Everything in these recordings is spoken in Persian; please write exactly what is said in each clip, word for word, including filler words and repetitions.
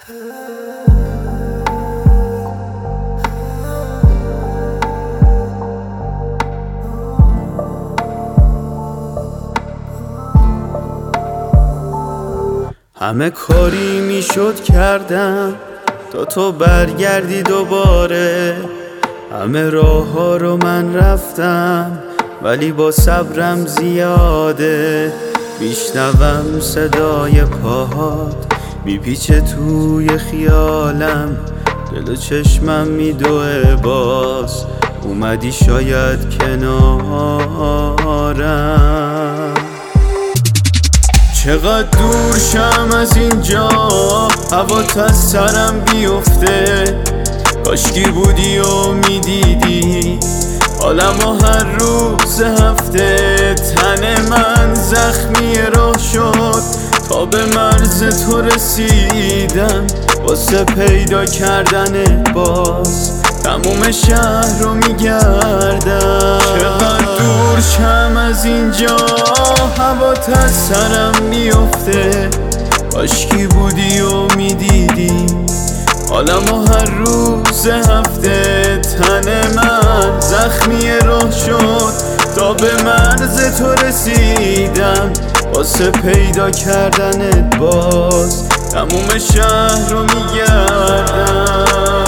همه کاری میشد کردم تا تو برگردی دوباره، همه راه ها رو من رفتم ولی با صبرم زیاده. میشنوم صدای پاهات میپیچه توی خیالم، دل و چشمم میدوه باز اومدی شاید کنارم. چقدر دور شم از اینجا هوات از سرم بیفته، کاشکی بودی و میدیدی حالمو هر روز هفته. تن من زخمی راه شد تا به مرز تو رسیدم، واسه پیدا کردن باز تموم شهر رو میگردم. چقدر دور شم از اینجا هوات از سرم میفته، کاشکی بودی و میدیدی حالمو هر روز هفته. تن من زخمی راه شد تا به مرز تو رسیدم، واسه پیدا کردنت باز تموم شهر رو میگردم.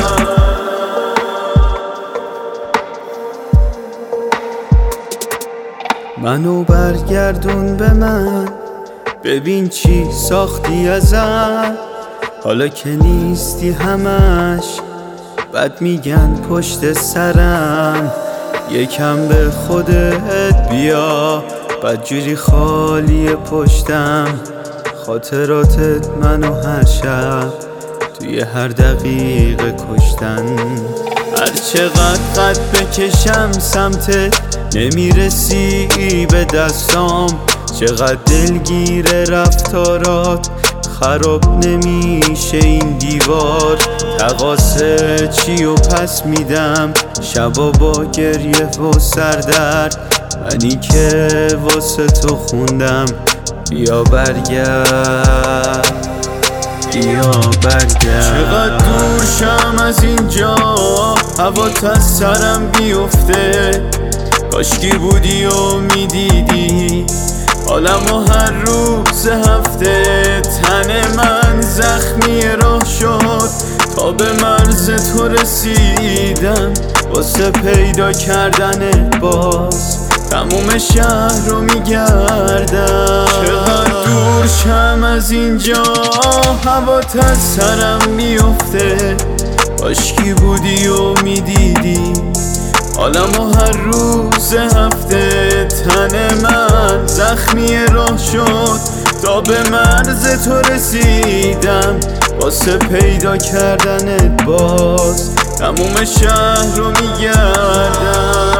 منو برگردون به من، ببین چی ساختی ازم، حالا که نیستی همش بد میگن پشت سرم. یکم به خودت بیا، بدجوری خالی پشتم، خاطراتت منو هر شب توی هر دقیقه کشتن. هر چقدر قد بکشم سمتت نمیرسی به دستام، چقدر دلگیر رفتارات خراب نمیشه این دیوار. تقاصه چی و پس میدم شبا با گریه و سردرد، منی که واسه تو خوندم. بیا برگرد بیا برگرد. چقدر دور شم از اینجا هوات از سرم بیفته، کاشکی بودی و میدیدی حالمو هر روز هفته. تن من زخمی راه شد تا به مرز تو رسیدم، واسه پیدا کردنت باز تموم شهر رو میگردم. چقدر دور شم از اینجا هوات از سرم میفته، کاشکی بودی و میدیدی حالمو هر روز هفته. تن من زخمی راه شد تا به مرز تو رسیدم، واسه پیدا کردنت باز تموم شهر رو میگردم.